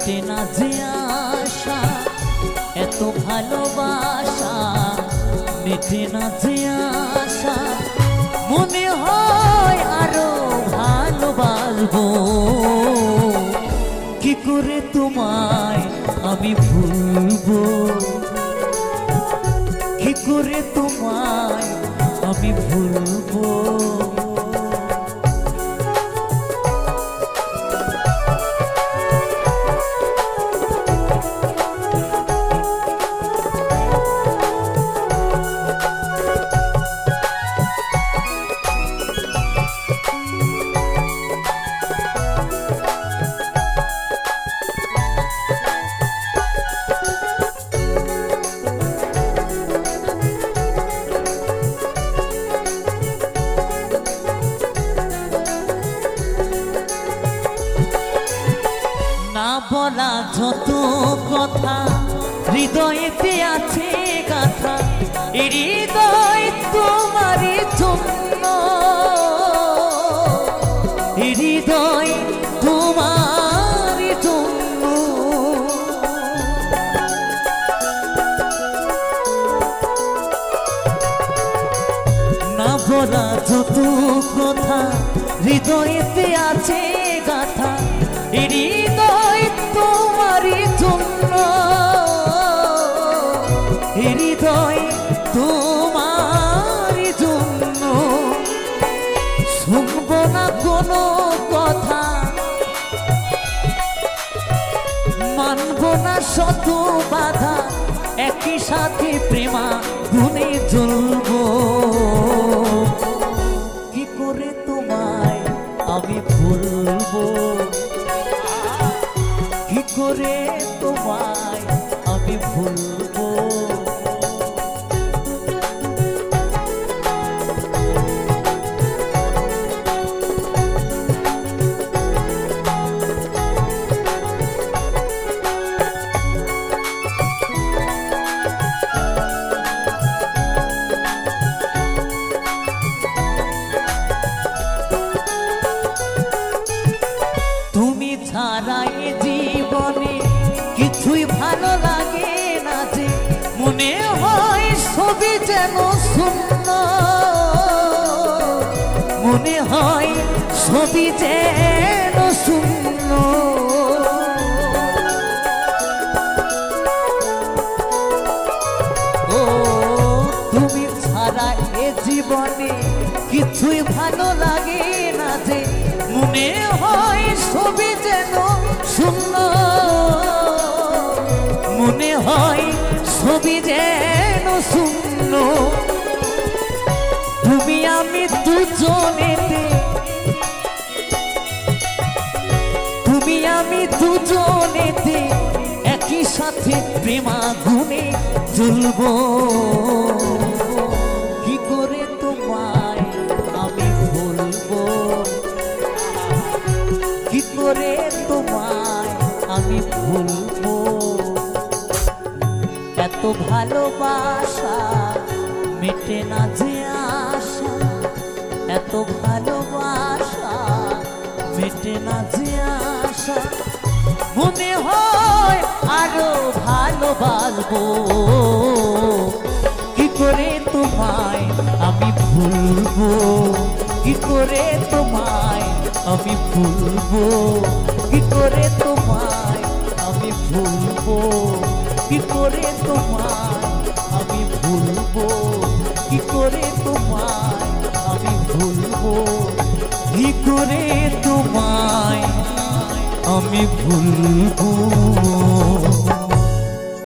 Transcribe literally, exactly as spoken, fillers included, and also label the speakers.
Speaker 1: মিটে না যে আশা, এত ভালোবাসা মিটে না যে আশা, মনে হয় আরো ভালোবাসবো। কি করে তোমায় আমি ভুলবো, কি করে তোমায় আমি ভুলবো। না বলা যত কথা হৃদয়েতে আছে গাথা, হৃদয় তোমারই জন্য, হৃদয় তোমারই জন্য। না বলা যত কথা হৃদয়েতে আছে গাথা, হৃদয় তোমারই জন্য, হৃদয় তোমারই জন্য। শুনব না কোনো কথা, মানব না শত বাধা, একই সাথে প্রেমা গুণে জ্বলব। কি করে তোমায় আমি ভুলবো, কি করে তোমায় আমি ভুলবো। তুমি ছাড়া এ জীবনে কিছুই ভালো লাগে না যে, মনে হয় ছবি যেন শূন্য, মনে হয় ছবি যেন শূন্য। ও তুমি ছাড়া এ জীবনে কিছুই ভালো লাগে না যে, মনে হয় ছবি যেন শূন্য, মনে হয় ছবি যেন শূন্য। তুমি আমি দুজনেতে, তুমি আমি দুজনেতে একই সাথে প্রেমা গুণে জ্বলবো। কি করে তোমায় আমি ভুলবো, কি করে তোমায় আমি ভুলবো। এত ভালোবাসা মেটে না যে আশা, এত ভালোবাসা মেটে না যে আশা, মনে হয় আরো ভালোবাসবো। কি করে তোমায় আমি ভুলবো, কি করে তোমায় আমি ভুলবো, কি করে তোমায় আমি ভুলবো, কি করে তোমায় আমি ভুলবো, কি করে তোমায় আমি ভুলবো, কি করে তোমায় আমি ভুলবো।